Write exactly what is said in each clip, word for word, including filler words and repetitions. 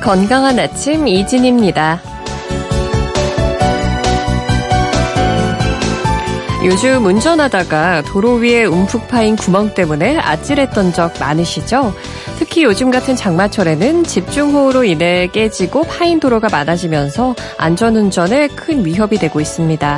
건강한 아침 이진입니다. 요즘 운전하다가 도로 위에 움푹 파인 구멍 때문에 아찔했던 적 많으시죠? 특히 요즘 같은 장마철에는 집중호우로 인해 깨지고 파인 도로가 많아지면서 안전운전에 큰 위협이 되고 있습니다.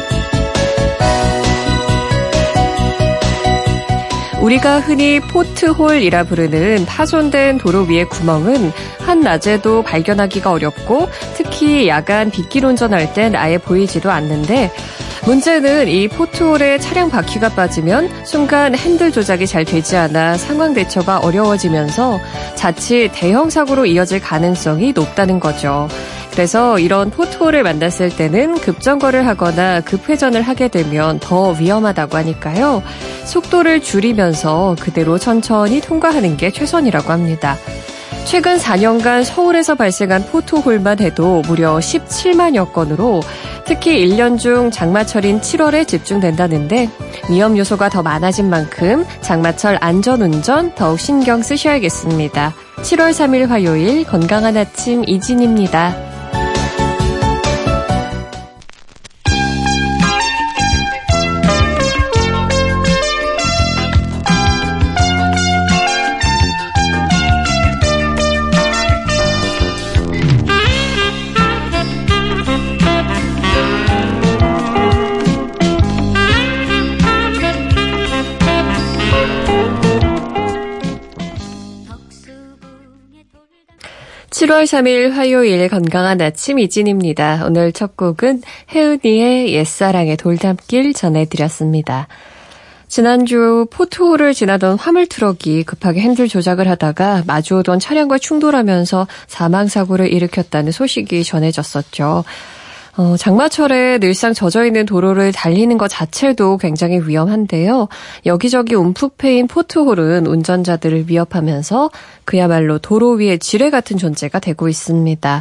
우리가 흔히 포트홀이라 부르는 파손된 도로 위의 구멍은 한낮에도 발견하기가 어렵고 특히 야간 빗길 운전할 땐 아예 보이지도 않는데 문제는 이 포트홀에 차량 바퀴가 빠지면 순간 핸들 조작이 잘 되지 않아 상황 대처가 어려워지면서 자칫 대형 사고로 이어질 가능성이 높다는 거죠. 그래서 이런 포트홀을 만났을 때는 급정거를 하거나 급회전을 하게 되면 더 위험하다고 하니까요. 속도를 줄이면서 그대로 천천히 통과하는 게 최선이라고 합니다. 최근 사 년간 서울에서 발생한 포트홀만 해도 무려 십칠만여 건으로 특히 일 년 중 장마철인 칠월에 집중된다는데 위험 요소가 더 많아진 만큼 장마철 안전운전 더욱 신경 쓰셔야겠습니다. 칠월 삼일 화요일 건강한 아침 이진입니다. 칠월 삼일 화요일 건강한 아침 이진입니다. 오늘 첫 곡은 혜은이의 옛사랑의 돌담길 전해드렸습니다. 지난주 포트홀을 지나던 화물트럭이 급하게 핸들 조작을 하다가 마주오던 차량과 충돌하면서 사망사고를 일으켰다는 소식이 전해졌었죠. 어, 장마철에 늘상 젖어있는 도로를 달리는 것 자체도 굉장히 위험한데요. 여기저기 움푹 패인 포트홀은 운전자들을 위협하면서 그야말로 도로 위의 지뢰 같은 존재가 되고 있습니다.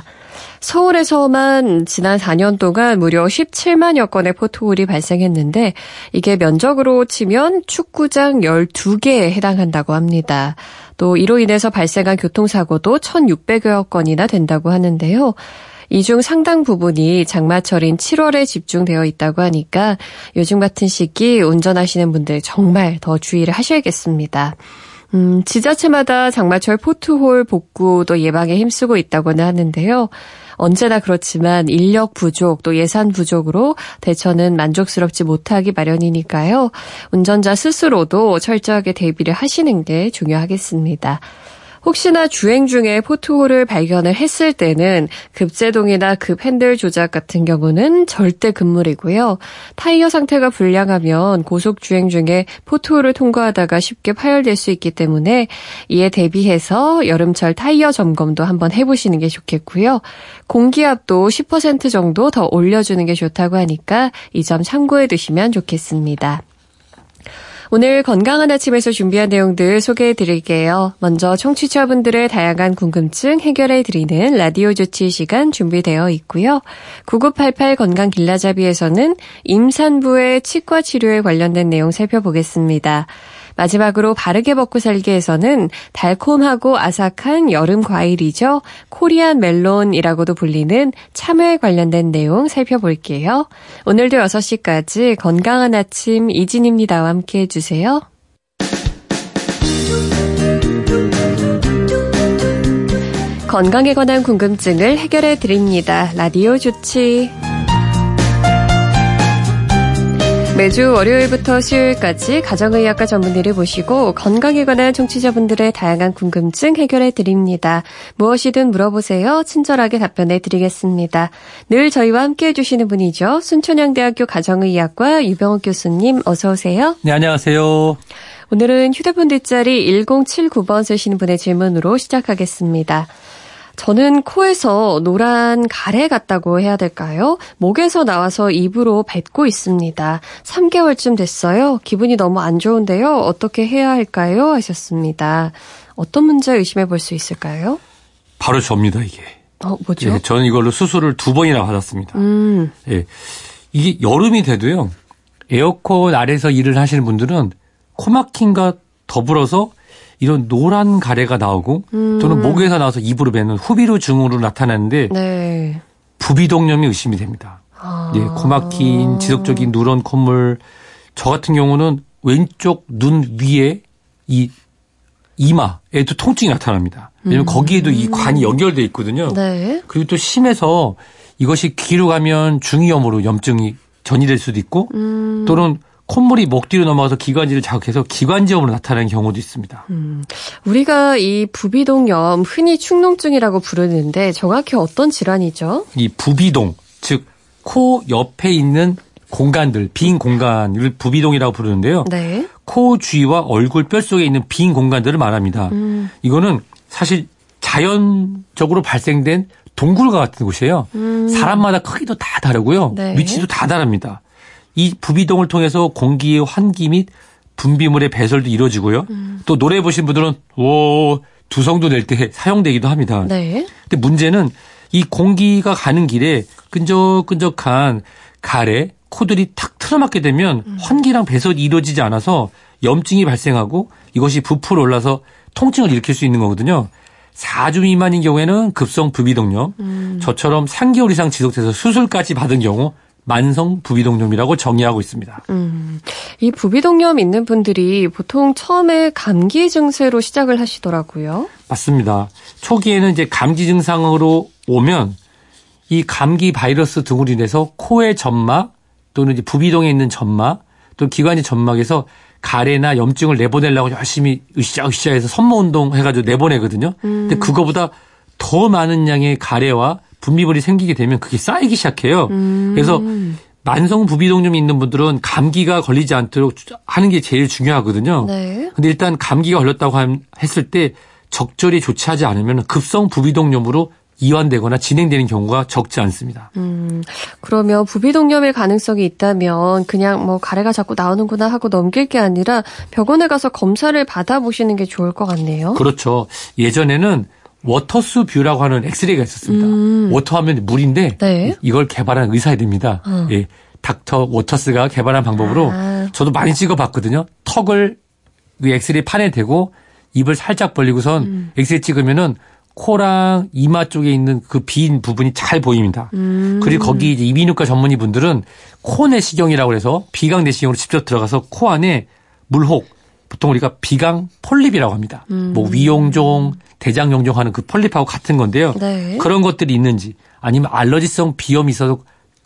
서울에서만 지난 사 년 동안 무려 십칠만여 건의 포트홀이 발생했는데 이게 면적으로 치면 축구장 열두 개에 해당한다고 합니다. 또 이로 인해서 발생한 교통사고도 천육백여 건이나 된다고 하는데요. 이 중 상당 부분이 장마철인 칠월에 집중되어 있다고 하니까 요즘 같은 시기 운전하시는 분들 정말 더 주의를 하셔야겠습니다. 음, 지자체마다 장마철 포트홀 복구도 예방에 힘쓰고 있다고는 하는데요. 언제나 그렇지만 인력 부족 또 예산 부족으로 대처는 만족스럽지 못하기 마련이니까요. 운전자 스스로도 철저하게 대비를 하시는 게 중요하겠습니다. 혹시나 주행 중에 포트홀을 발견을 했을 때는 급제동이나 급핸들 조작 같은 경우는 절대 금물이고요. 타이어 상태가 불량하면 고속주행 중에 포트홀을 통과하다가 쉽게 파열될 수 있기 때문에 이에 대비해서 여름철 타이어 점검도 한번 해보시는 게 좋겠고요. 공기압도 십 퍼센트 정도 더 올려주는 게 좋다고 하니까 이 점 참고해 두시면 좋겠습니다. 오늘 건강한 아침에서 준비한 내용들 소개해드릴게요. 먼저 청취자분들의 다양한 궁금증 해결해드리는 라디오 조치 시간 준비되어 있고요. 구구팔팔 건강길라잡이에서는 임산부의 치과 치료에 관련된 내용 살펴보겠습니다. 마지막으로 바르게 먹고 살기에서는 달콤하고 아삭한 여름 과일이죠. 코리안 멜론이라고도 불리는 참외에 관련된 내용 살펴볼게요. 오늘도 여섯 시까지 건강한 아침 이진입니다와 함께 해주세요. 건강에 관한 궁금증을 해결해 드립니다. 라디오 조치. 매주 월요일부터 수요일까지 가정의학과 전문의를 모시고 건강에 관한 청취자분들의 다양한 궁금증 해결해 드립니다. 무엇이든 물어보세요. 친절하게 답변해 드리겠습니다. 늘 저희와 함께해 주시는 분이죠. 순천향대학교 가정의학과 유병욱 교수님 어서 오세요. 네, 안녕하세요. 오늘은 휴대폰 뒷자리 일공칠구 번 쓰시는 분의 질문으로 시작하겠습니다. 저는 코에서 노란 가래 같다고 해야 될까요? 목에서 나와서 입으로 뱉고 있습니다. 삼 개월쯤 됐어요. 기분이 너무 안 좋은데요. 어떻게 해야 할까요? 하셨습니다. 어떤 문제 의심해 볼 수 있을까요? 바로 접니다, 이게. 어, 뭐죠? 예, 저는 이걸로 수술을 두 번이나 받았습니다. 음. 예, 이게 여름이 돼도요. 에어컨 아래에서 일을 하시는 분들은 코 막힘과 더불어서 이런 노란 가래가 나오고 음. 또는 목에서 나와서 입으로 뱉는 후비루 증후로 나타나는데 네. 부비동염이 의심이 됩니다. 아. 예, 코막힌 지속적인 누런 콧물. 저 같은 경우는 왼쪽 눈 위에 이 이마에도 통증이 나타납니다. 왜냐하면 음. 거기에도 이 관이 연결돼 있거든요. 네. 그리고 또 심해서 이것이 귀로 가면 중이염으로 염증이 전이될 수도 있고 음. 또는 콧물이 목 뒤로 넘어가서 기관지를 자극해서 기관지염으로 나타나는 경우도 있습니다. 음. 우리가 이 부비동염 흔히 축농증이라고 부르는데 정확히 어떤 질환이죠? 이 부비동, 즉 코 옆에 있는 공간들, 빈 공간을 부비동이라고 부르는데요. 네. 코 주위와 얼굴 뼈 속에 있는 빈 공간들을 말합니다. 음. 이거는 사실 자연적으로 발생된 동굴과 같은 곳이에요. 음. 사람마다 크기도 다 다르고요. 네. 위치도 다 다릅니다. 이 부비동을 통해서 공기의 환기 및 분비물의 배설도 이루어지고요. 음. 또 노래 보신 분들은 오 두성도 낼 때 사용되기도 합니다. 네. 근데 문제는 이 공기가 가는 길에 끈적끈적한 가래, 코들이 탁 틀어막게 되면 음. 환기랑 배설이 이루어지지 않아서 염증이 발생하고 이것이 부풀어 올라서 통증을 일으킬 수 있는 거거든요. 사 주 미만인 경우에는 급성 부비동염, 음. 저처럼 삼 개월 이상 지속돼서 수술까지 받은 경우 만성 부비동염이라고 정의하고 있습니다. 음, 이 부비동염 있는 분들이 보통 처음에 감기 증세로 시작을 하시더라고요. 맞습니다. 초기에는 이제 감기 증상으로 오면 이 감기 바이러스 등으로 인해서 코의 점막 또는 이제 부비동에 있는 점막 또 기관지 점막에서 가래나 염증을 내보내려고 열심히 으쌰으쌰해서 섬모운동 해가지고 내보내거든요. 음. 근데 그거보다 더 많은 양의 가래와 분비물이 생기게 되면 그게 쌓이기 시작해요. 음. 그래서 만성 부비동염이 있는 분들은 감기가 걸리지 않도록 하는 게 제일 중요하거든요. 네. 근데 일단 감기가 걸렸다고 했을 때 적절히 조치하지 않으면 급성 부비동염으로 이완되거나 진행되는 경우가 적지 않습니다. 음, 그러면 부비동염일 가능성이 있다면 그냥 뭐 가래가 자꾸 나오는구나 하고 넘길 게 아니라 병원에 가서 검사를 받아보시는 게 좋을 것 같네요. 그렇죠. 예전에는 워터스 뷰라고 하는 엑스레이가 있었습니다. 음. 워터 하면 물인데 네. 이걸 개발한 의사입니다. 어. 예, 닥터 워터스가 개발한 방법으로 아. 저도 많이 찍어봤거든요. 턱을 그 엑스레이 판에 대고 입을 살짝 벌리고선 음. 엑스레이 찍으면은 코랑 이마 쪽에 있는 그 빈 부분이 잘 보입니다. 음. 그리고 거기 이제 이비인후과 전문의 분들은 코 내시경이라고 해서 비강 내시경으로 직접 들어가서 코 안에 물혹, 보통 우리가 비강 폴립이라고 합니다. 음. 뭐 위용종, 대장용종 하는 그 폴립하고 같은 건데요. 네. 그런 것들이 있는지 아니면 알러지성 비염이 있어서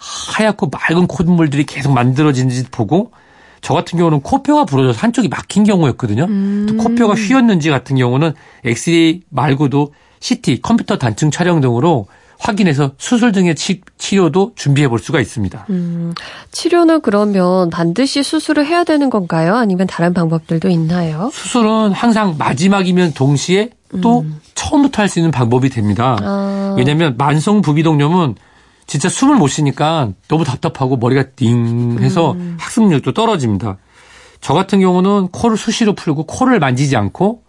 하얗고 맑은 콧물들이 계속 만들어지는지 보고 저 같은 경우는 코뼈가 부러져서 한쪽이 막힌 경우였거든요. 음. 또 코뼈가 휘었는지 같은 경우는 엑스레이 말고도 씨티, 컴퓨터 단층 촬영 등으로 확인해서 수술 등의 치, 치료도 준비해 볼 수가 있습니다. 음, 치료는 그러면 반드시 수술을 해야 되는 건가요? 아니면 다른 방법들도 있나요? 수술은 항상 마지막이면 동시에 또 음. 처음부터 할 수 있는 방법이 됩니다. 아. 왜냐하면 만성 부비동염은 진짜 숨을 못 쉬니까 너무 답답하고 머리가 띵 해서 음. 학습력도 떨어집니다. 저 같은 경우는 코를 수시로 풀고 코를 만지지 않고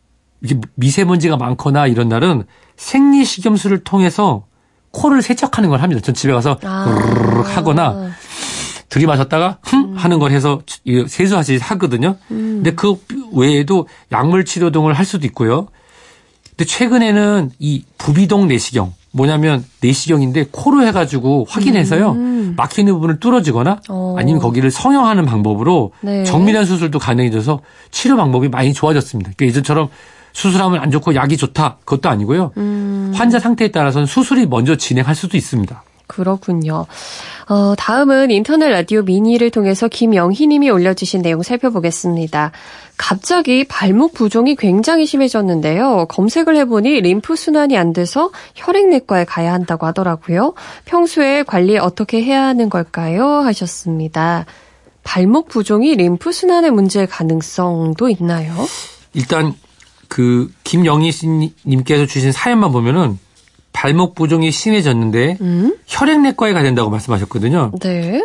이게 미세먼지가 많거나 이런 날은 생리식염수를 통해서 코를 세척하는 걸 합니다. 전 집에 가서 아. 하거나 들이마셨다가 흠 하는 걸 해서 세수하시 하거든요. 음. 근데 그 외에도 약물 치료 등을 할 수도 있고요. 근데 최근에는 이 부비동 내시경 뭐냐면 내시경인데 코로 해가지고 확인해서요. 음. 막히는 부분을 뚫어주거나 어. 아니면 거기를 성형하는 방법으로 네. 정밀한 수술도 가능해져서 치료 방법이 많이 좋아졌습니다. 그러니까 예전처럼 수술하면 안 좋고 약이 좋다 그것도 아니고요. 음. 환자 상태에 따라서는 수술이 먼저 진행할 수도 있습니다. 그렇군요. 어, 다음은 인터넷 라디오 미니를 통해서 김영희 님이 올려주신 내용 살펴보겠습니다. 갑자기 발목 부종이 굉장히 심해졌는데요. 검색을 해보니 림프 순환이 안 돼서 혈액내과에 가야 한다고 하더라고요. 평소에 관리 어떻게 해야 하는 걸까요? 하셨습니다. 발목 부종이 림프 순환의 문제의 가능성도 있나요? 일단 그 김영희 님께서 주신 사연만 보면은 발목 부종이 심해졌는데 음? 혈액내과에 가야 된다고 말씀하셨거든요. 네.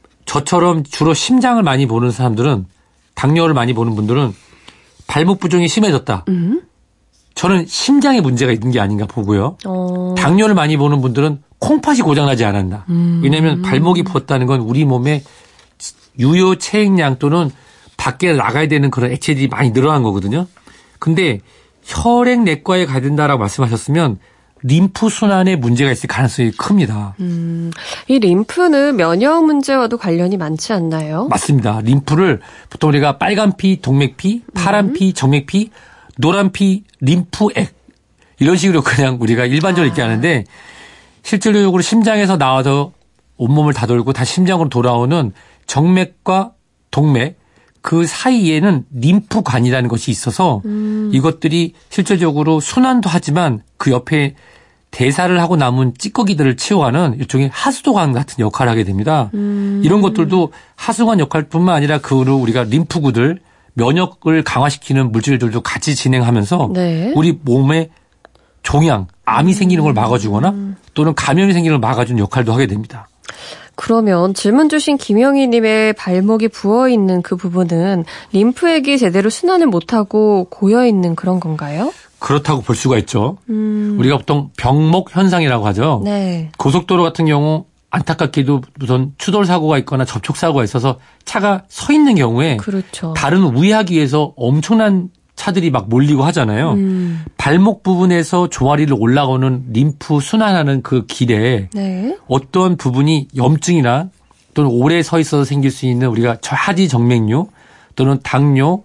저처럼 주로 심장을 많이 보는 사람들은 당뇨를 많이 보는 분들은 발목 부종이 심해졌다. 음? 저는 심장에 문제가 있는 게 아닌가 보고요. 어. 당뇨를 많이 보는 분들은 콩팥이 고장나지 않았나. 음. 왜냐하면 발목이 부었다는 건 우리 몸에 유효 체액량 또는 밖에 나가야 되는 그런 액체들이 많이 늘어난 거거든요. 근데 혈액내과에 가야 된다라고 말씀하셨으면 림프 순환에 문제가 있을 가능성이 큽니다. 음, 이 림프는 면역 문제와도 관련이 많지 않나요? 맞습니다. 림프를 보통 우리가 빨간 피, 동맥 피, 파란 피, 정맥 피, 노란 피, 림프액 이런 식으로 그냥 우리가 일반적으로 얘기 하는데 실질적으로 심장에서 나와서 온몸을 다 돌고 다시 심장으로 돌아오는 정맥과 동맥 그 사이에는 림프관이라는 것이 있어서 음. 이것들이 실질적으로 순환도 하지만 그 옆에 대사를 하고 남은 찌꺼기들을 치워가는 일종의 하수도관 같은 역할을 하게 됩니다. 음. 이런 것들도 하수관 역할뿐만 아니라 그로 우리가 림프구들 면역을 강화시키는 물질들도 같이 진행하면서 네. 우리 몸에 종양, 암이 생기는 걸 막아주거나 또는 감염이 생기는 걸 막아주는 역할도 하게 됩니다. 그러면 질문 주신 김영희님의 발목이 부어있는 그 부분은 림프액이 제대로 순환을 못하고 고여있는 그런 건가요? 그렇다고 볼 수가 있죠. 음. 우리가 보통 병목 현상이라고 하죠. 네. 고속도로 같은 경우 안타깝게도 무슨 추돌 사고가 있거나 접촉 사고가 있어서 차가 서 있는 경우에 그렇죠. 다른 우회하기 위해서 엄청난 차들이 막 몰리고 하잖아요. 음. 발목 부분에서 종아리를 올라오는 림프 순환하는 그 길에 네. 어떤 부분이 염증이나 또는 오래 서 있어서 생길 수 있는 우리가 하지 정맥류 또는 당뇨,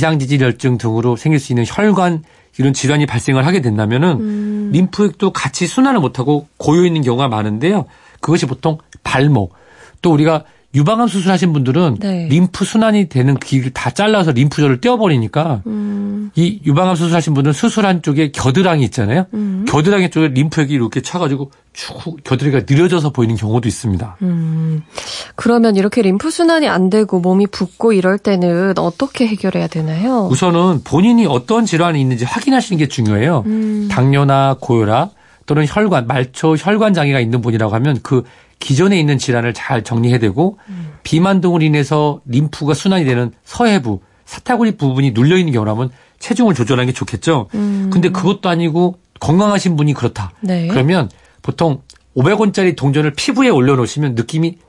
이상지질혈증 등으로 생길 수 있는 혈관 이런 질환이 발생을 하게 된다면은 음. 림프액도 같이 순환을 못하고 고여 있는 경우가 많은데요. 그것이 보통 발목 또 우리가 유방암 수술하신 분들은 네. 림프 순환이 되는 길을 다 잘라서 림프절을 떼어버리니까 음. 이 유방암 수술하신 분들은 수술한 쪽에 겨드랑이 있잖아요. 음. 겨드랑이 쪽에 림프액이 이렇게 차가지고 쭉 겨드랑이가 느려져서 보이는 경우도 있습니다. 음. 그러면 이렇게 림프 순환이 안 되고 몸이 붓고 이럴 때는 어떻게 해결해야 되나요? 우선은 본인이 어떤 질환이 있는지 확인하시는 게 중요해요. 음. 당뇨나 고혈압 또는 혈관, 말초 혈관 장애가 있는 분이라고 하면 그 기존에 있는 질환을 잘 정리해야되고 음. 비만 등으로 인해서 림프가 순환이 되는 서해부, 사타구니 부분이 눌려있는 경우라면 체중을 조절하는 게 좋겠죠. 음. 근데 그것도 아니고 건강하신 분이 그렇다. 네. 그러면 보통 오백 원짜리 동전을 피부에 올려놓으시면 느낌이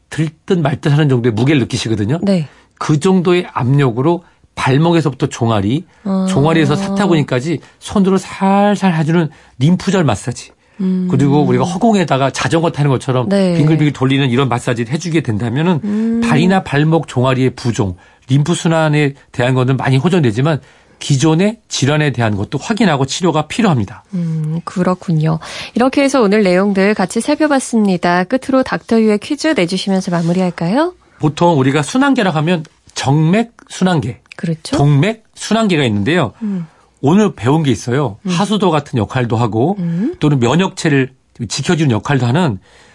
들듯 말듯 하는 정도의 무게를 느끼시거든요. 네. 그 정도의 압력으로 발목에서부터 종아리, 아. 종아리에서 사타구니까지 손으로 살살 해주는 림프절 마사지. 음. 그리고 우리가 허공에다가 자전거 타는 것처럼 네. 빙글빙글 돌리는 이런 마사지를 해주게 된다면은 음. 발이나 발목 종아리의 부종, 림프 순환에 대한 것은 많이 호전되지만 기존의 질환에 대한 것도 확인하고 치료가 필요합니다. 음, 그렇군요. 이렇게 해서 오늘 내용들 같이 살펴봤습니다. 끝으로 닥터유의 퀴즈 내주시면서 마무리할까요? 보통 우리가 순환계라고 하면 정맥 순환계, 그렇죠? 동맥 순환계가 있는데요. 음. 오늘 배운 게 있어요. 음. 하수도 같은 역할도 하고 음. 또는 면역체를 지켜주는 역할도 하는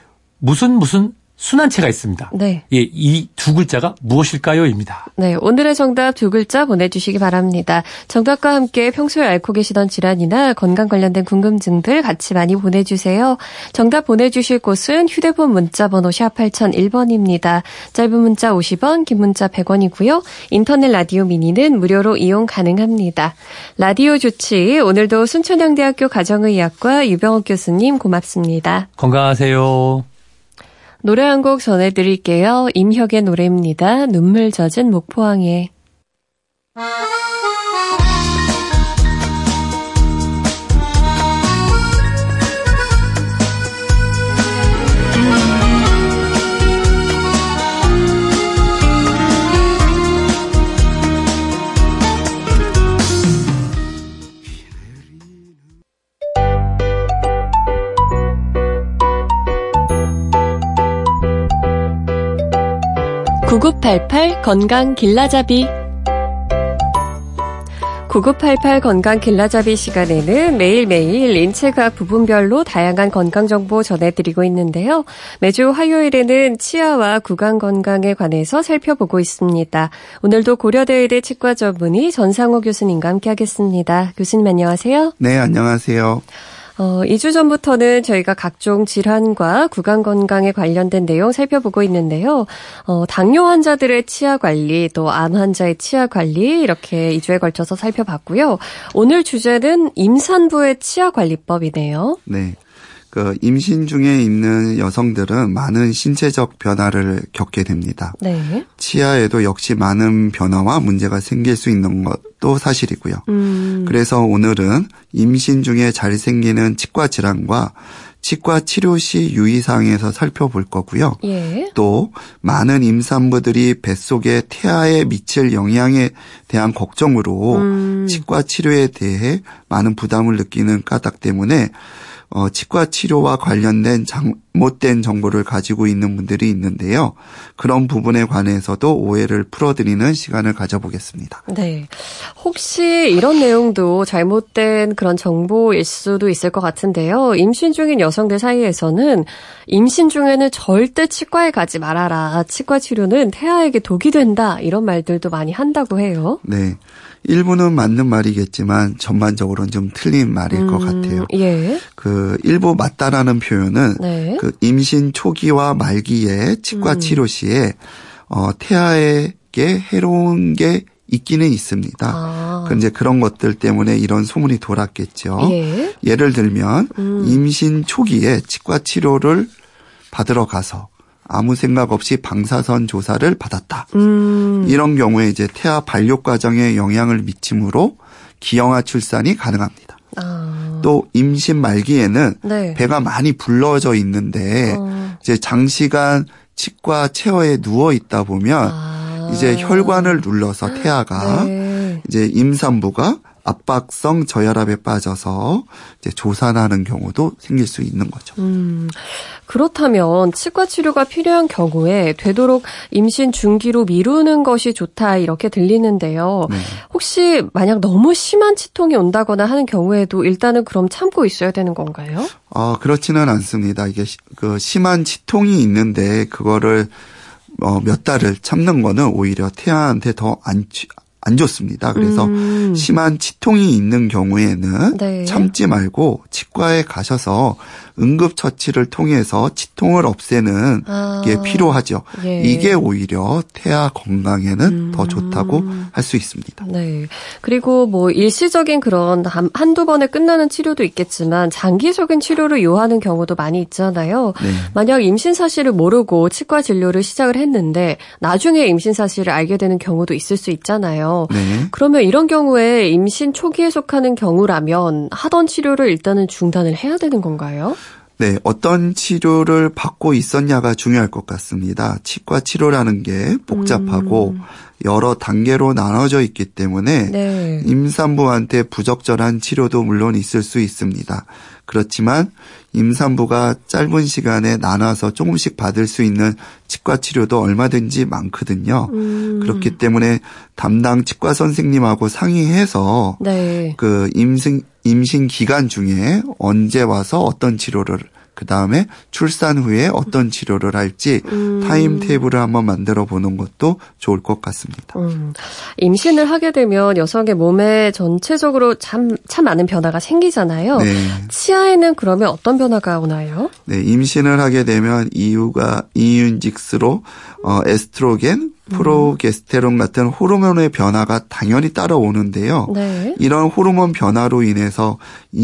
무슨 무슨 순환체가 있습니다. 네. 예, 이 두 글자가 무엇일까요?입니다. 네, 오늘의 정답 두 글자 보내주시기 바랍니다. 정답과 함께 평소에 앓고 계시던 질환이나 건강 관련된 궁금증들 같이 많이 보내주세요. 정답 보내주실 곳은 휴대폰 문자번호 샵 팔공공일 번입니다. 짧은 문자 오십 원, 긴 문자 백 원이고요. 인터넷 라디오 미니는 무료로 이용 가능합니다. 라디오 좋지. 오늘도 순천향대학교 가정의학과 유병옥 교수님 고맙습니다. 건강하세요. 노래 한 곡 전해드릴게요. 임혁의 노래입니다. 눈물 젖은 목포항에. 구구팔팔 건강 길라잡이 구구팔팔 건강 길라잡이 시간에는 매일매일 인체과학 부분별로 다양한 건강정보 전해드리고 있는데요. 매주 화요일에는 치아와 구강 건강에 관해서 살펴보고 있습니다. 오늘도 고려대의대 치과 전문의 전상호 교수님과 함께하겠습니다. 교수님 안녕하세요. 네, 안녕하세요. 어, 이 주 전부터는 저희가 각종 질환과 구강 건강에 관련된 내용 살펴보고 있는데요. 어, 당뇨 환자들의 치아 관리, 또 암 환자의 치아 관리 이렇게 이 주에 걸쳐서 살펴봤고요. 오늘 주제는 임산부의 치아 관리법이네요. 네. 그 임신 중에 있는 여성들은 많은 신체적 변화를 겪게 됩니다. 네. 치아에도 역시 많은 변화와 문제가 생길 수 있는 것도 사실이고요. 음. 그래서 오늘은 임신 중에 잘 생기는 치과 질환과 치과 치료 시 유의사항에서 살펴볼 거고요. 예. 또 많은 임산부들이 뱃속에 태아에 미칠 영향에 대한 걱정으로 음. 치과 치료에 대해 많은 부담을 느끼는 까닭 때문에 어, 치과 치료와 관련된 잘못된 정보를 가지고 있는 분들이 있는데요. 그런 부분에 관해서도 오해를 풀어드리는 시간을 가져보겠습니다. 네. 혹시 이런 내용도 잘못된 그런 정보일 수도 있을 것 같은데요. 임신 중인 여성들 사이에서는 임신 중에는 절대 치과에 가지 말아라. 치과 치료는 태아에게 독이 된다. 이런 말들도 많이 한다고 해요. 네. 일부는 맞는 말이겠지만 전반적으로는 좀 틀린 말일 음, 것 같아요. 예. 그 일부 맞다라는 표현은 네. 그 임신 초기와 말기에 치과 음. 치료 시에 어, 태아에게 해로운 게 있기는 있습니다. 아. 그 이제 그런 것들 때문에 이런 소문이 돌았겠죠. 예. 예를 들면 음. 임신 초기에 치과 치료를 받으러 가서 아무 생각 없이 방사선 조사를 받았다. 음. 이런 경우에 이제 태아 반려 과정에 영향을 미침으로 기형아 출산이 가능합니다. 아. 또 임신 말기에는 네. 배가 많이 불러져 있는데 어. 이제 장시간 치과 체어에 누워 있다 보면 아. 이제 혈관을 눌러서 태아가 네. 이제 임산부가 압박성 저혈압에 빠져서 이제 조산하는 경우도 생길 수 있는 거죠. 음, 그렇다면 치과 치료가 필요한 경우에 되도록 임신 중기로 미루는 것이 좋다 이렇게 들리는데요. 네. 혹시 만약 너무 심한 치통이 온다거나 하는 경우에도 일단은 그럼 참고 있어야 되는 건가요? 어, 그렇지는 않습니다. 이게 그 심한 치통이 있는데 그거를 어, 몇 달을 참는 거는 오히려 태아한테 더 안 안 좋습니다. 그래서 음. 심한 치통이 있는 경우에는 네. 참지 말고 치과에 가셔서 응급처치를 통해서 치통을 없애는 아. 게 필요하죠. 예. 이게 오히려 태아 건강에는 음. 더 좋다고 할 수 있습니다. 네. 그리고 뭐 일시적인 그런 한두 번에 끝나는 치료도 있겠지만 장기적인 치료를 요하는 경우도 많이 있잖아요. 네. 만약 임신 사실을 모르고 치과 진료를 시작을 했는데 나중에 임신 사실을 알게 되는 경우도 있을 수 있잖아요. 네. 그러면 이런 경우에 임신 초기에 속하는 경우라면 하던 치료를 일단은 중단을 해야 되는 건가요? 네, 어떤 치료를 받고 있었냐가 중요할 것 같습니다. 치과 치료라는 게 복잡하고 음. 여러 단계로 나눠져 있기 때문에 네. 임산부한테 부적절한 치료도 물론 있을 수 있습니다. 그렇지만 임산부가 짧은 시간에 나눠서 조금씩 받을 수 있는 치과 치료도 얼마든지 많거든요. 음. 그렇기 때문에 담당 치과 선생님하고 상의해서 네. 그 임신 임신 기간 중에 언제 와서 어떤 치료를 그다음에 출산 후에 어떤 치료를 할지 음. 타임테이블을 한번 만들어 보는 것도 좋을 것 같습니다. 음. 임신을 하게 되면 여성의 몸에 전체적으로 참, 참 많은 변화가 생기잖아요. 네. 치아에는 그러면 어떤 변화가 오나요? 네, 임신을 하게 되면 이유가 이윤직스로 어, 에스트로겐, 프로게스테론 같은 호르몬의 변화가 당연히 따라오는데요. 네. 이런 호르몬 변화로 인해서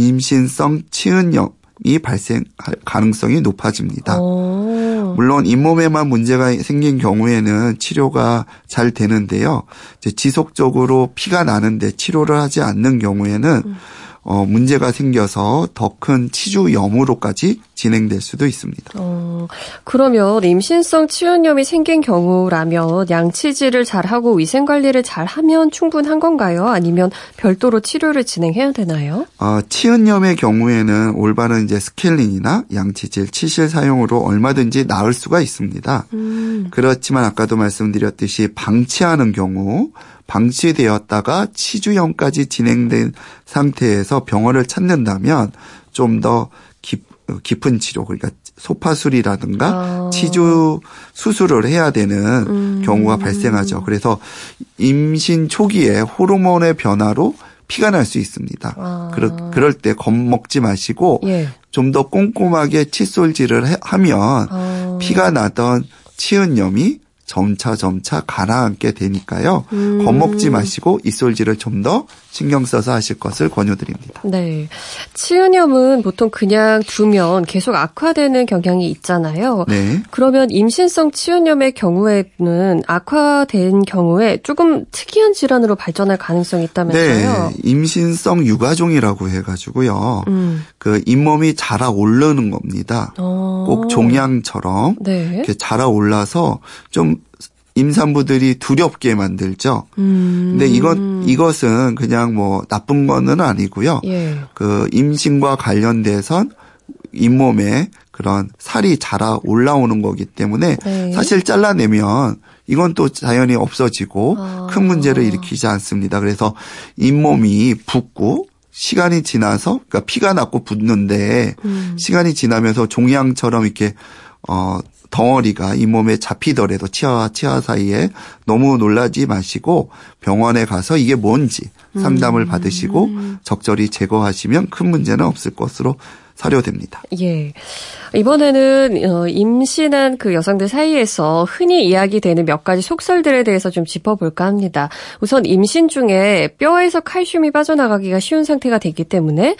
임신성 치은염 이 발생할 가능성이 높아집니다. 오. 물론 잇몸에만 문제가 생긴 경우에는 치료가 잘 되는데요. 이제 지속적으로 피가 나는데 치료를 하지 않는 경우에는 음. 어, 문제가 생겨서 더 큰 치주염으로까지 진행될 수도 있습니다. 어, 그러면 임신성 치은염이 생긴 경우라면 양치질을 잘하고 위생관리를 잘하면 충분한 건가요? 아니면 별도로 치료를 진행해야 되나요? 어, 치은염의 경우에는 올바른 이제 스케일링이나 양치질, 치실 사용으로 얼마든지 나을 수가 있습니다. 음. 그렇지만 아까도 말씀드렸듯이 방치하는 경우 방치되었다가 치주염까지 진행된 상태에서 병원을 찾는다면 좀 더 깊은 치료, 그러니까 소파술이라든가 아. 치주 수술을 해야 되는 음. 경우가 발생하죠. 그래서 임신 초기에 호르몬의 변화로 피가 날 수 있습니다. 아. 그럴, 그럴 때 겁먹지 마시고 예. 좀 더 꼼꼼하게 칫솔질을 해, 하면 아. 피가 나던 치은염이 점차 점차 가라앉게 되니까요. 음. 겁먹지 마시고 이솔질을 좀 더 신경 써서 하실 것을 권유드립니다. 네. 치은염은 보통 그냥 두면 계속 악화되는 경향이 있잖아요. 네. 그러면 임신성 치은염의 경우에는 악화된 경우에 조금 특이한 질환으로 발전할 가능성이 있다면서요? 네. 임신성 육아종이라고 해가지고요. 음. 그 잇몸이 자라오르는 겁니다. 어. 꼭 종양처럼 네. 이렇게 자라올라서 좀 임산부들이 두렵게 만들죠. 음. 근데 이것, 이것은 그냥 뭐 나쁜 거는 아니고요. 예. 그 임신과 관련돼선 잇몸에 그런 살이 자라 올라오는 거기 때문에 네. 사실 잘라내면 이건 또 자연히 없어지고 아. 큰 문제를 일으키지 않습니다. 그래서 잇몸이 붓고 시간이 지나서 그러니까 피가 났고 붓는데 음. 시간이 지나면서 종양처럼 이렇게 어 덩어리가 잇몸에 잡히더라도 치아와 치아 사이에 너무 놀라지 마시고 병원에 가서 이게 뭔지 상담을 음. 받으시고 적절히 제거하시면 큰 문제는 없을 것으로 사료됩니다. 예. 이번에는 어, 임신한 그 여성들 사이에서 흔히 이야기되는 몇 가지 속설들에 대해서 좀 짚어볼까 합니다. 우선 임신 중에 뼈에서 칼슘이 빠져나가기가 쉬운 상태가 되기 때문에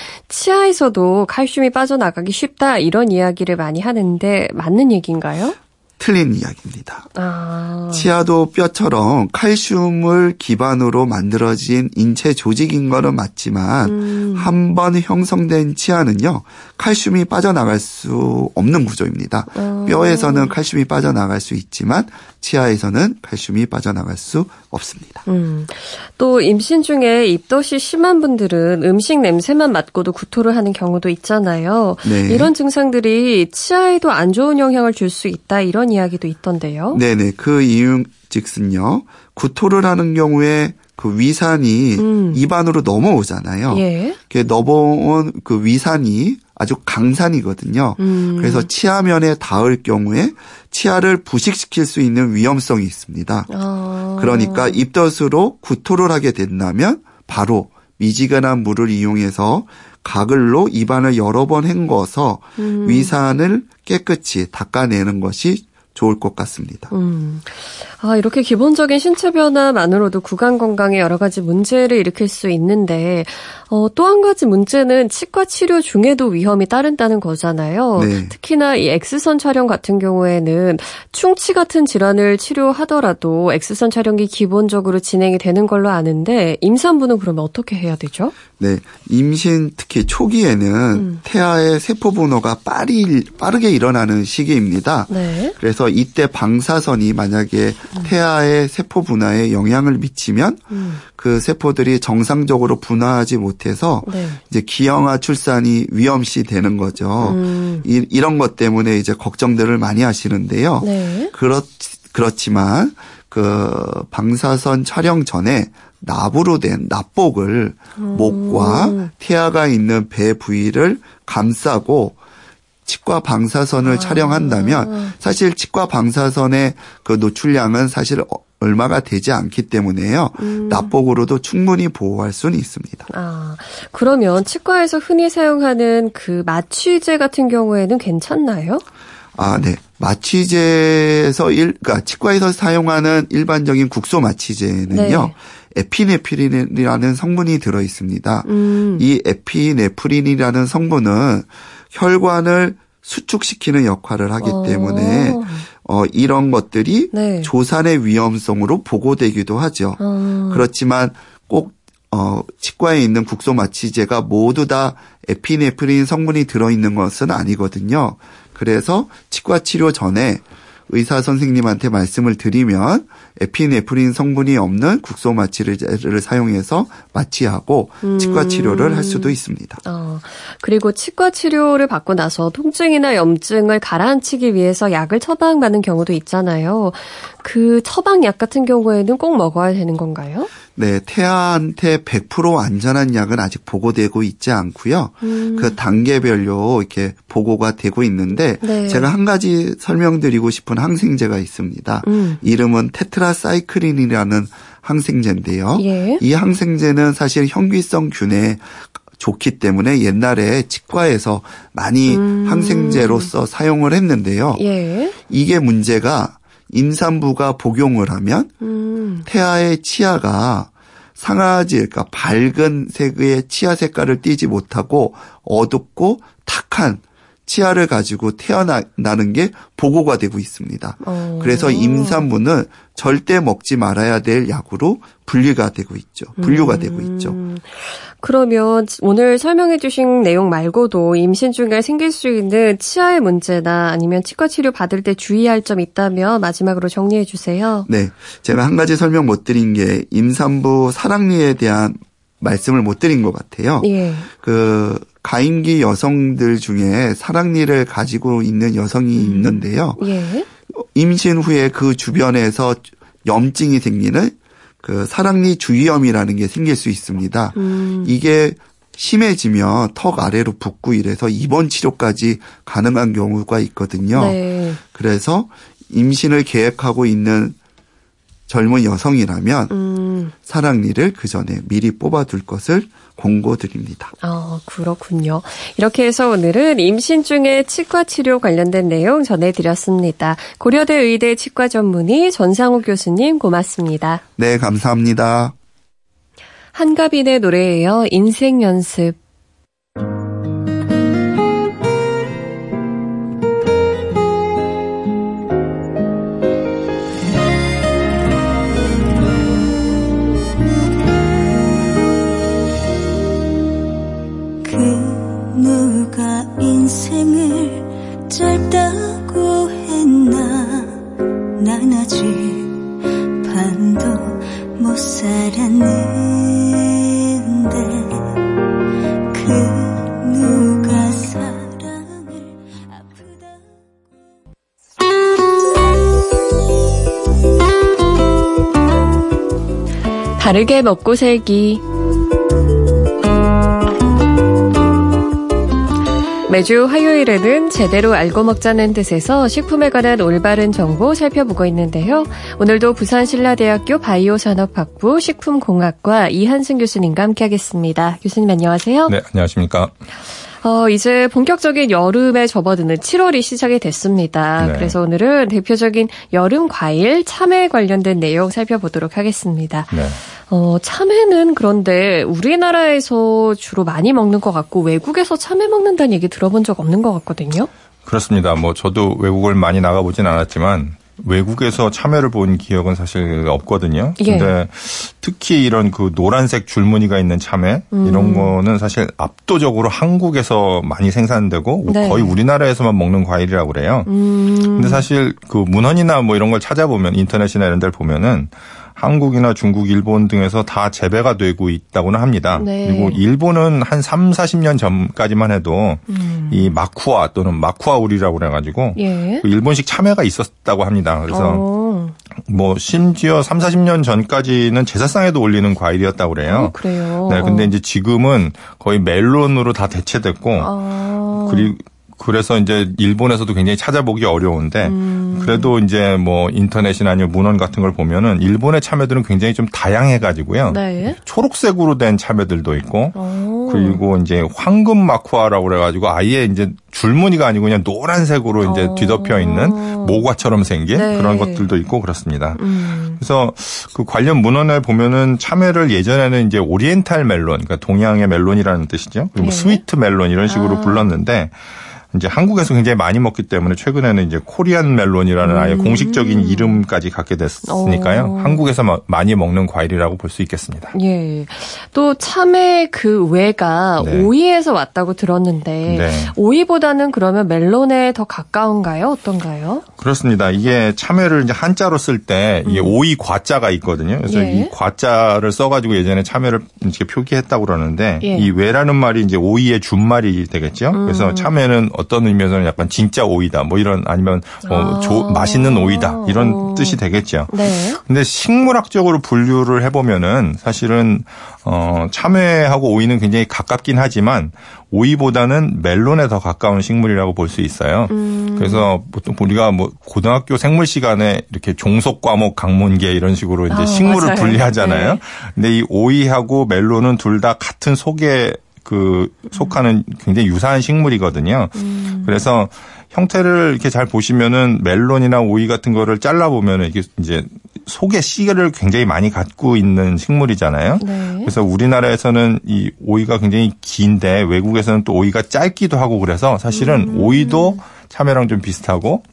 치아에서도 칼슘이 빠져나가기 쉽다 이런 이야기를 많이 하는데 맞는 얘기인가요? 틀린 이야기입니다. 아. 치아도 뼈처럼 칼슘을 기반으로 만들어진 인체 조직인 거는 맞지만 음. 한 번 형성된 치아는요. 칼슘이 빠져나갈 수 없는 구조입니다. 아. 뼈에서는 칼슘이 빠져나갈 수 있지만 치아에서는 칼슘이 빠져나갈 수 없습니다. 음. 또 임신 중에 입덧이 심한 분들은 음식 냄새만 맡고도 구토를 하는 경우도 있잖아요. 네. 이런 증상들이 치아에도 안 좋은 영향을 줄 수 있다 이런 이야기도 있던데요. 네네. 그 이유 즉슨요. 구토를 하는 경우에 그 위산이 음. 입안으로 넘어오잖아요. 예. 그 넘어온 그 위산이 아주 강산이거든요. 음. 그래서 치아면에 닿을 경우에 치아를 부식시킬 수 있는 위험성이 있습니다. 아. 그러니까 입덧으로 구토를 하게 된다면 바로 미지근한 물을 이용해서 가글로 입안을 여러 번 헹궈서 음. 위산을 깨끗이 닦아내는 것이 좋을 것 같습니다. 음. 아, 이렇게 기본적인 신체 변화만으로도 구강 건강에 여러 가지 문제를 일으킬 수 있는데 어, 또 한 가지 문제는 치과 치료 중에도 위험이 따른다는 거잖아요. 네. 특히나 이 X선 촬영 같은 경우에는 충치 같은 질환을 치료하더라도 X선 촬영이 기본적으로 진행이 되는 걸로 아는데 임산부는 그러면 어떻게 해야 되죠? 네, 임신 특히 초기에는 음. 태아의 세포 분화가 빠리, 빠르게 일어나는 시기입니다. 네. 그래서 이때 방사선이 만약에 음. 태아의 세포 분화에 영향을 미치면 음. 그 세포들이 정상적으로 분화하지 못해서 네. 이제 기형아 출산이 위험시 되는 거죠. 음. 이, 이런 것 때문에 이제 걱정들을 많이 하시는데요. 네. 그렇, 그렇지만 그 방사선 촬영 전에 납으로 된 납복을 음. 목과 태아가 있는 배 부위를 감싸고 치과 방사선을 아. 촬영한다면 사실 치과 방사선의 그 노출량은 사실 얼마가 되지 않기 때문에요. 음. 납복으로도 충분히 보호할 수는 있습니다. 아, 그러면 치과에서 흔히 사용하는 그 마취제 같은 경우에는 괜찮나요? 아, 네. 마취제에서 일, 그러니까 치과에서 사용하는 일반적인 국소 마취제는요. 네. 에피네프린이라는 성분이 들어 있습니다. 음. 이 에피네프린이라는 성분은 혈관을 수축시키는 역할을 하기 오. 때문에 어, 이런 것들이 네. 조산의 위험성으로 보고되기도 하죠. 음. 그렇지만 꼭 어, 치과에 있는 국소 마취제가 모두 다 에피네프린 성분이 들어있는 것은 아니거든요. 그래서 치과 치료 전에 의사 선생님한테 말씀을 드리면 에피네프린 성분이 없는 국소 마취제를 사용해서 마취하고 음. 치과 치료를 할 수도 있습니다. 어, 그리고 치과 치료를 받고 나서 통증이나 염증을 가라앉히기 위해서 약을 처방받는 경우도 있잖아요. 그 처방약 같은 경우에는 꼭 먹어야 되는 건가요? 네, 태아한테 백 퍼센트 안전한 약은 아직 보고되고 있지 않고요. 음. 그 단계별로 이렇게 보고가 되고 있는데 네. 제가 한 가지 설명드리고 싶은 항생제가 있습니다. 음. 이름은 테트라사이클린이라는 항생제인데요. 예. 이 항생제는 사실 현귀성 균에 좋기 때문에 옛날에 치과에서 많이 음. 항생제로서 사용을 했는데요. 예. 이게 문제가 임산부가 복용을 하면 음. 태아의 치아가 상아질, 그러니까 밝은 색의 치아 색깔을 띠지 못하고 어둡고 탁한 치아를 가지고 태어나는 게 보고가 되고 있습니다. 오. 그래서 임산부는 절대 먹지 말아야 될 약으로 분리가 되고 있죠. 분류가 음. 되고 있죠. 그러면 오늘 설명해 주신 내용 말고도 임신 중에 생길 수 있는 치아의 문제나 아니면 치과 치료 받을 때 주의할 점 있다면 마지막으로 정리해 주세요. 네. 제가 한 가지 설명 못 드린 게 임산부 사랑니에 대한 말씀을 못 드린 것 같아요. 예. 그 가임기 여성들 중에 사랑니를 가지고 있는 여성이 음. 있는데요. 예. 임신 후에 그 주변에서 염증이 생기는 그 사랑니 주위염이라는 게 생길 수 있습니다. 음. 이게 심해지면 턱 아래로 붓고 이래서 입원 치료까지 가능한 경우가 있거든요. 네. 그래서 임신을 계획하고 있는 젊은 여성이라면 음. 사랑니를 그 전에 미리 뽑아둘 것을 권고드립니다. 아, 그렇군요. 이렇게 해서 오늘은 임신 중에 치과 치료 관련된 내용 전해드렸습니다. 고려대 의대 치과 전문의 전상우 교수님 고맙습니다. 네, 감사합니다. 한가빈의 노래예요. 인생 연습. 인생을 짧다고 했나 난 아직 반도 못 살았는데 그 누가 사랑을 아프다고 다르게 먹고 살기. 매주 화요일에는 제대로 알고 먹자는 뜻에서 식품에 관한 올바른 정보 살펴보고 있는데요. 오늘도 부산신라대학교 바이오산업학부 식품공학과 이한승 교수님과 함께하겠습니다. 교수님 안녕하세요. 네, 안녕하십니까. 어, 이제 본격적인 여름에 접어드는 칠월이 시작이 됐습니다. 네. 그래서 오늘은 대표적인 여름 과일 참외 관련된 내용 살펴보도록 하겠습니다. 네. 어, 참외는 그런데 우리나라에서 주로 많이 먹는 것 같고 외국에서 참외 먹는다는 얘기 들어본 적 없는 것 같거든요. 그렇습니다. 뭐 저도 외국을 많이 나가보진 않았지만 외국에서 참외를 본 기억은 사실 없거든요. 근데 예. 특히 이런 그 노란색 줄무늬가 있는 참외 음. 이런 거는 사실 압도적으로 한국에서 많이 생산되고 네. 거의 우리나라에서만 먹는 과일이라고 그래요. 음. 근데 사실 그 문헌이나 뭐 이런 걸 찾아보면 인터넷이나 이런 데를 보면은 한국이나 중국, 일본 등에서 다 재배가 되고 있다고는 합니다. 네. 그리고 일본은 한 삼, 사십 년 전까지만 해도 음. 이 마쿠아 또는 마쿠아우리라고 그래가지고 예. 그 일본식 참외가 있었다고 합니다. 그래서 오. 뭐 심지어 삼, 사십 년 전까지는 제사상에도 올리는 과일이었다고 그래요. 오, 그래요? 네, 근데 이제 지금은 거의 멜론으로 다 대체됐고 아. 그리고 그래서 이제 일본에서도 굉장히 찾아보기 어려운데 음. 그래도 이제 뭐 인터넷이나 아니면 문헌 같은 걸 보면은 일본의 참외들은 굉장히 좀 다양해가지고요. 네. 초록색으로 된 참외들도 있고 오. 그리고 이제 황금 마쿠아라고 그래가지고 아예 이제 줄무늬가 아니고 그냥 노란색으로 이제 오. 뒤덮여 있는 모과처럼 생긴 네. 그런 것들도 있고 그렇습니다. 음. 그래서 그 관련 문헌에 보면은 참외를 예전에는 이제 오리엔탈 멜론, 그러니까 동양의 멜론이라는 뜻이죠. 그리고 네. 스위트 멜론 이런 식으로 아. 불렀는데. 이제 한국에서 굉장히 많이 먹기 때문에 최근에는 이제 코리안 멜론이라는 아예 음. 공식적인 이름까지 갖게 됐으니까요. 오. 한국에서 많이 먹는 과일이라고 볼 수 있겠습니다. 예. 또 참외 그 외가 네. 오이에서 왔다고 들었는데 네. 오이보다는 그러면 멜론에 더 가까운가요? 어떤가요? 그렇습니다. 이게 참외를 이제 한자로 쓸 때 이게 음. 오이 과자가 있거든요. 그래서 예. 이 과자를 써가지고 예전에 참외를 이렇게 표기했다고 그러는데 예. 이 외라는 말이 이제 오이의 준말이 되겠죠. 음. 그래서 참외는 어떤 의미에서는 약간 진짜 오이다, 뭐 이런 아니면 뭐 아. 조, 맛있는 오이다 이런 뜻이 되겠죠. 네. 근데 식물학적으로 분류를 해보면은 사실은 어, 참외하고 오이는 굉장히 가깝긴 하지만 오이보다는 멜론에 더 가까운 식물이라고 볼 수 있어요. 음. 그래서 보통 우리가 뭐 고등학교 생물 시간에 이렇게 종속 과목 강문계 이런 식으로 이제 아, 식물을 맞아요. 분리하잖아요. 네. 근데 이 오이하고 멜론은 둘 다 같은 속에 그 속하는 굉장히 유사한 식물이거든요. 음. 그래서 형태를 이렇게 잘 보시면은 멜론이나 오이 같은 거를 잘라 보면은 이게 이제 속에 씨를 굉장히 많이 갖고 있는 식물이잖아요. 네. 그래서 우리나라에서는 이 오이가 굉장히 긴데 외국에서는 또 오이가 짧기도 하고 그래서 사실은 음. 오이도 참외랑 좀 비슷하고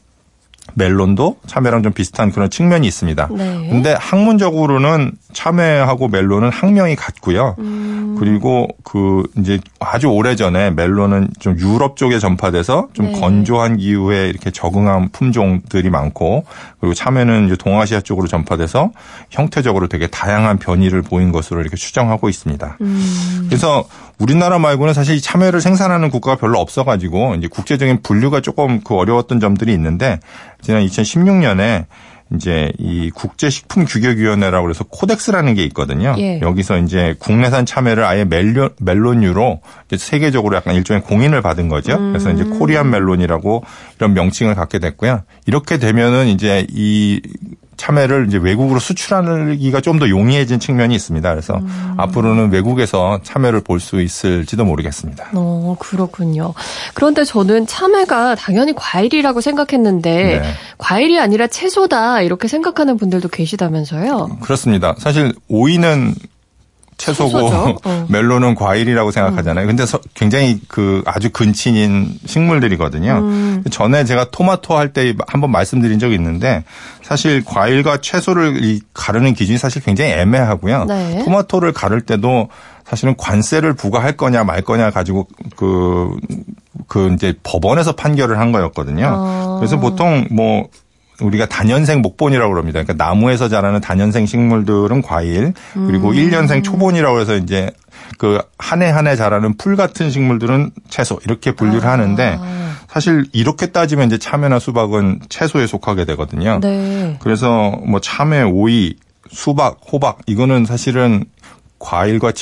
멜론도 참외랑 좀 비슷한 그런 측면이 있습니다. 네. 근데 학문적으로는 참외하고 멜론은 학명이 같고요. 음. 그리고 그 이제 아주 오래전에 멜론은 좀 유럽 쪽에 전파돼서 좀 네. 건조한 기후에 이렇게 적응한 품종들이 많고 그리고 참외는 이제 동아시아 쪽으로 전파돼서 형태적으로 되게 다양한 변이를 보인 것으로 이렇게 추정하고 있습니다. 음. 그래서 우리나라 말고는 사실 참외를 생산하는 국가가 별로 없어가지고 이제 국제적인 분류가 조금 그 어려웠던 점들이 있는데 지난 이천십육 년에 이제 이 국제식품규격위원회라고 그래서 코덱스라는 게 있거든요. 예. 여기서 이제 국내산 참외를 아예 멜론, 멜론유로 이제 세계적으로 약간 일종의 공인을 받은 거죠. 음. 그래서 이제 코리안 멜론이라고 이런 명칭을 갖게 됐고요. 이렇게 되면은 이제 이 참외를 이제 외국으로 수출하기가 좀 더 용이해진 측면이 있습니다. 그래서 음. 앞으로는 외국에서 참외를 볼 수 있을지도 모르겠습니다. 어, 그렇군요. 그런데 저는 참외가 당연히 과일이라고 생각했는데 네. 과일이 아니라 채소다 이렇게 생각하는 분들도 계시다면서요? 그렇습니다. 사실 오이는 채소고 어. 멜론은 과일이라고 생각하잖아요. 근데 굉장히 그 아주 근친인 식물들이거든요. 음. 전에 제가 토마토 할 때 한번 말씀드린 적이 있는데 사실 과일과 채소를 가르는 기준이 사실 굉장히 애매하고요. 네. 토마토를 가를 때도 사실은 관세를 부과할 거냐 말 거냐 가지고 그, 그 이제 법원에서 판결을 한 거였거든요. 어. 그래서 보통 뭐 우리가 다년생 목본이라고 그럽니다. 그러니까 나무에서 자라는 다년생 식물들은 과일, 그리고 음. 일 년생 초본이라고 해서 이제 그 한 해 한 해 자라는 풀 같은 식물들은 채소 이렇게 분류를 아. 하는데 사실 이렇게 따지면 이제 참외나 수박은 채소에 속하게 되거든요. 네. 그래서 뭐 참외, 오이, 수박, 호박 이거는 사실은 과일과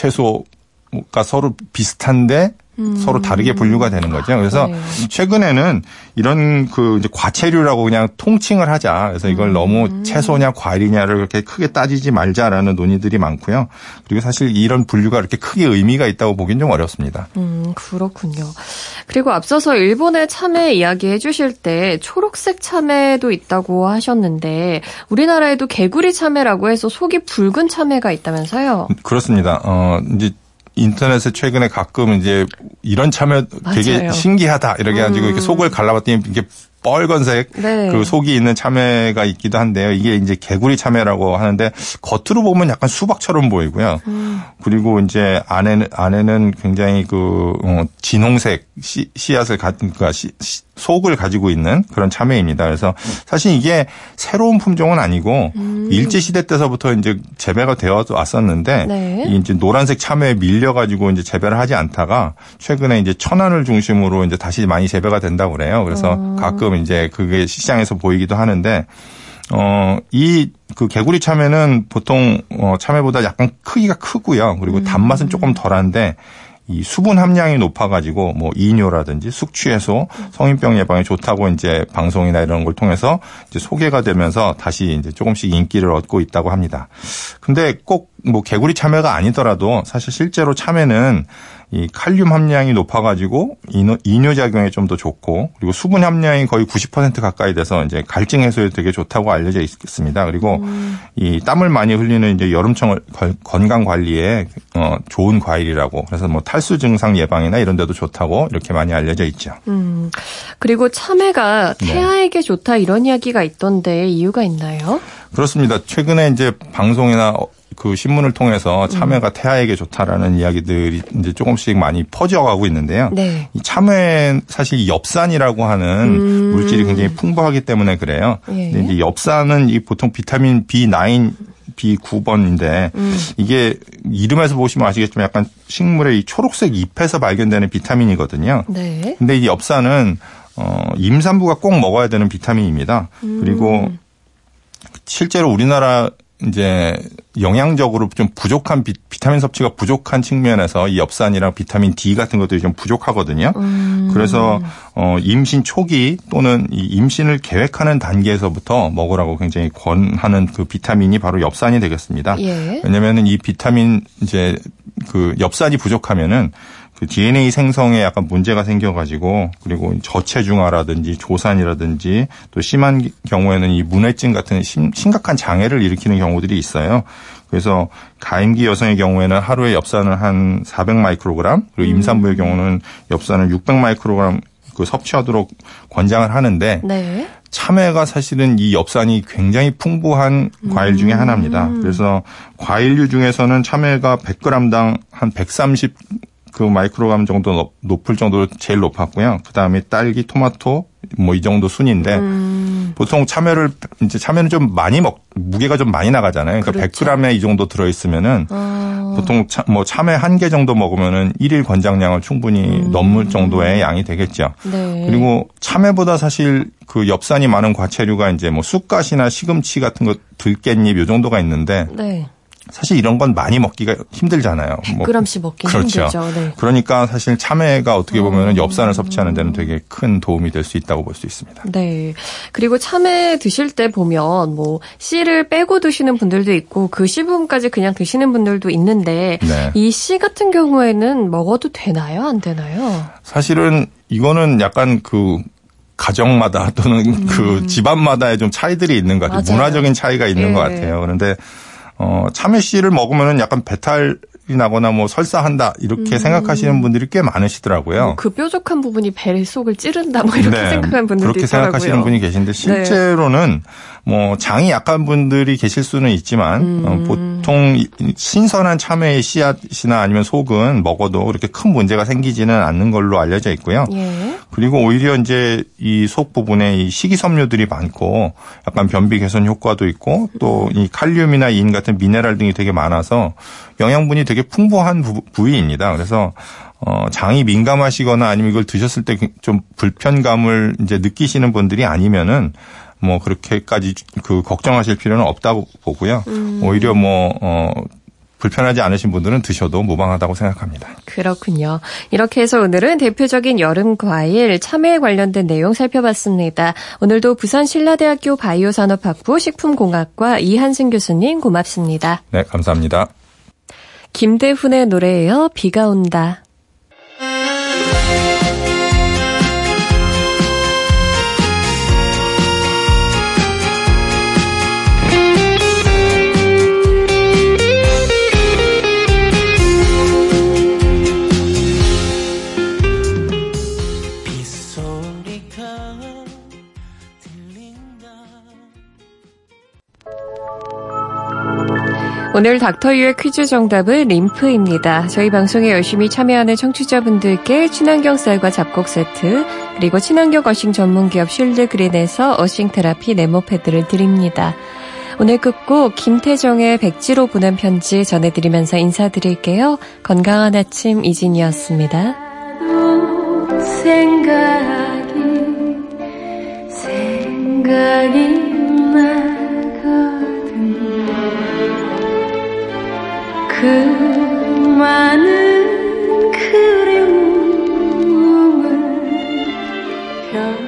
채소가 서로 비슷한데 음. 서로 다르게 분류가 되는 거죠. 그래서 네. 최근에는 이런 그 이제 과체류라고 그냥 통칭을 하자. 그래서 이걸 음. 너무 채소냐 과일이냐를 그렇게 크게 따지지 말자라는 논의들이 많고요. 그리고 사실 이런 분류가 그렇게 크게 의미가 있다고 보기는 좀 어렵습니다. 음, 그렇군요. 그리고 앞서서 일본의 참외 이야기해 주실 때 초록색 참외도 있다고 하셨는데 우리나라에도 개구리 참외라고 해서 속이 붉은 참외가 있다면서요? 그렇습니다. 어, 이제 인터넷에 최근에 가끔 이제 이런 참외 되게 맞아요. 신기하다 이렇게 가지고 음. 이렇게 속을 갈라봤더니 이게 빨간색 네. 그 속이 있는 참외가 있기도 한데요. 이게 이제 개구리 참외라고 하는데 겉으로 보면 약간 수박처럼 보이고요. 음. 그리고 이제 안에는 안에는 굉장히 그 어, 진홍색 씨, 씨앗을 가, 그러니까 씨, 속을 가지고 있는 그런 참외입니다. 그래서 사실 이게 새로운 품종은 아니고 음. 일제 시대 때서부터 이제 재배가 되어 왔었는데 네. 이제 노란색 참외에 밀려 가지고 이제 재배를 하지 않다가 최근에 이제 천안을 중심으로 이제 다시 많이 재배가 된다고 그래요. 그래서 어. 가끔 이제 그게 시장에서 보이기도 하는데 어, 이 그 개구리 참외는 보통 어, 참외보다 약간 크기가 크고요. 그리고 단맛은 조금 덜한데 이 수분 함량이 높아가지고 뭐 이뇨라든지 숙취해소, 성인병 예방에 좋다고 이제 방송이나 이런 걸 통해서 이제 소개가 되면서 다시 이제 조금씩 인기를 얻고 있다고 합니다. 근데 꼭 뭐 개구리 참외가 아니더라도 사실 실제로 참외는 이 칼륨 함량이 높아가지고 이뇨, 이뇨 작용에 좀 더 좋고 그리고 수분 함량이 거의 구십 퍼센트 가까이 돼서 이제 갈증 해소에 되게 좋다고 알려져 있습니다. 그리고 음. 이 땀을 많이 흘리는 이제 여름철 건강 관리에 어, 좋은 과일이라고 그래서 뭐 탈수 증상 예방이나 이런 데도 좋다고 이렇게 많이 알려져 있죠. 음. 그리고 참외가 태아에게 네. 좋다 이런 이야기가 있던데 이유가 있나요? 그렇습니다. 최근에 이제 방송이나 그 신문을 통해서 참외가 태아에게 좋다라는 이야기들이 이제 조금씩 많이 퍼져가고 있는데요. 네. 이 참외 사실 엽산이라고 하는 음. 물질이 굉장히 풍부하기 때문에 그래요. 예. 근데 이제 엽산은 이 보통 비타민 비 나인 비 구 번인데 음. 이게 이름에서 보시면 아시겠지만 약간 식물의 이 초록색 잎에서 발견되는 비타민이거든요. 네. 근데 이 엽산은 어, 임산부가 꼭 먹어야 되는 비타민입니다. 음. 그리고 실제로 우리나라 이제 영양적으로 좀 부족한 비, 비타민 섭취가 부족한 측면에서 이 엽산이랑 비타민 D 같은 것들이 좀 부족하거든요. 음. 그래서 어, 임신 초기 또는 이 임신을 계획하는 단계에서부터 먹으라고 굉장히 권하는 그 비타민이 바로 엽산이 되겠습니다. 예. 왜냐하면 이 비타민 이제 그 엽산이 부족하면은 그 디엔에이 생성에 약간 문제가 생겨가지고 그리고 저체중아라든지 조산이라든지 또 심한 경우에는 이 문해증 같은 심, 심각한 장애를 일으키는 경우들이 있어요. 그래서 가임기 여성의 경우에는 하루에 엽산을 한 사백 마이크로그램 그리고 임산부의 경우는 엽산을 육백 마이크로그램 그 섭취하도록 권장을 하는데 네. 참외가 사실은 이 엽산이 굉장히 풍부한 과일 중에 음. 하나입니다. 그래서 과일류 중에서는 참외가 백 그램당 한 백삼십 그 마이크로그램 정도 높을 정도로 제일 높았고요. 그 다음에 딸기, 토마토 뭐 이 정도 순인데 음. 보통 참외를 이제 참외는 좀 많이 먹 무게가 좀 많이 나가잖아요. 그러니까 그렇죠. 백 그램에 이 정도 들어 있으면은 어. 보통 차, 뭐 참외 한 개 정도 먹으면은 일일 권장량을 충분히 음. 넘을 정도의 양이 되겠죠. 네. 그리고 참외보다 사실 그 엽산이 많은 과채류가 이제 뭐 쑥갓이나 시금치 같은 거 들깻잎 요 정도가 있는데. 네. 사실 이런 건 많이 먹기가 힘들잖아요. 백 그램씩 먹기 그렇죠. 힘들죠. 네. 그러니까 사실 참외가 어떻게 보면 엽산을 섭취하는 데는 되게 큰 도움이 될 수 있다고 볼 수 있습니다. 네. 그리고 참외 드실 때 보면 뭐 씨를 빼고 드시는 분들도 있고 그 씨 부분까지 그냥 드시는 분들도 있는데 네. 이 씨 같은 경우에는 먹어도 되나요? 안 되나요? 사실은 이거는 약간 그 가정마다 또는 음. 그 집안마다의 좀 차이들이 있는 것 같아요. 맞아요. 문화적인 차이가 있는 네. 것 같아요. 그런데 어, 참외 씨를 먹으면은 약간 배탈이 나거나 뭐 설사한다 이렇게 음. 생각하시는 분들이 꽤 많으시더라고요. 그 뾰족한 부분이 배 속을 찌른다 뭐 이렇게 네, 생각하는 분들도 그렇게 있더라고요. 생각하시는 분이 계신데 실제로는 네. 뭐 장이 약한 분들이 계실 수는 있지만 음. 어, 보통 신선한 참외의 씨앗이나 아니면 속은 먹어도 그렇게 큰 문제가 생기지는 않는 걸로 알려져 있고요. 예. 그리고 오히려 이제 이 속 부분에 이 식이섬유들이 많고 약간 변비 개선 효과도 있고 또 이 칼륨이나 인 같은 미네랄 등이 되게 많아서 영양분이 되게 풍부한 부, 부위입니다. 그래서 어, 장이 민감하시거나 아니면 이걸 드셨을 때 좀 불편감을 이제 느끼시는 분들이 아니면은 뭐 그렇게까지 그 걱정하실 필요는 없다고 보고요. 음. 오히려 뭐 어. 불편하지 않으신 분들은 드셔도 무방하다고 생각합니다. 그렇군요. 이렇게 해서 오늘은 대표적인 여름 과일 참외에 관련된 내용 살펴봤습니다. 오늘도 부산 신라대학교 바이오산업학부 식품공학과 이한승 교수님 고맙습니다. 네, 감사합니다. 김대훈의 노래예요. 비가 온다. 오늘 닥터유의 퀴즈 정답은 림프입니다. 저희 방송에 열심히 참여하는 청취자분들께 친환경 쌀과 잡곡 세트 그리고 친환경 어싱 전문기업 쉴드그린에서 어싱 테라피 네모 패드를 드립니다. 오늘 끝곡 김태정의 백지로 보낸 편지 전해드리면서 인사드릴게요. 건강한 아침 이진이었습니다. 생각이 생각이 그 많은 그리움을 펴